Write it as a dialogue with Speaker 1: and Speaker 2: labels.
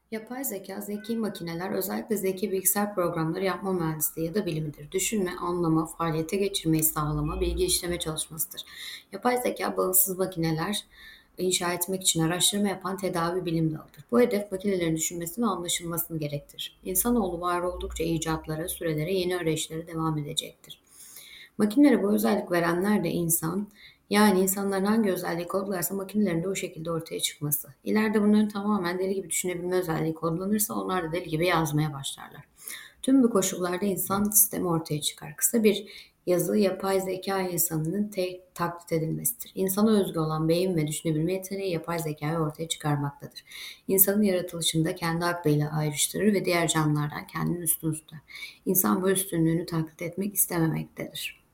Speaker 1: Yapay zeka, zeki makineler, özellikle zeki bilgisayar programları yapma mühendisliği ya da bilimidir. Düşünme, anlama, faaliyete geçirmeyi sağlama, bilgi işleme çalışmasıdır. Yapay zeka, bağımsız makineler inşa etmek için araştırma yapan tedavi bilim dalıdır. Bu hedef makinelerin düşünmesi ve anlaşılmasını gerektirir. İnsanoğlu var oldukça icatlara, sürelere, yeni arayışlara devam edecektir. Makinelere bu özellik verenler de insan, yani insanların hangi özelliği kodlarsa makinelerin de o şekilde ortaya çıkması. İleride bunların tamamen deli gibi düşünebilme özelliği kodlanırsa onlar da deli gibi yazmaya başlarlar. Tüm bu koşullarda insan sistemi ortaya çıkar. Kısa bir yazı yapay zeka insanının tek taklit edilmesidir. İnsana özgü olan beyin ve düşünebilme yeteneği yapay zekayı ortaya çıkarmaktadır. İnsanın yaratılışında kendi aklıyla ayrıştırır ve diğer canlılardan kendini üstün tutar. İnsan bu üstünlüğünü taklit etmek istememektedir.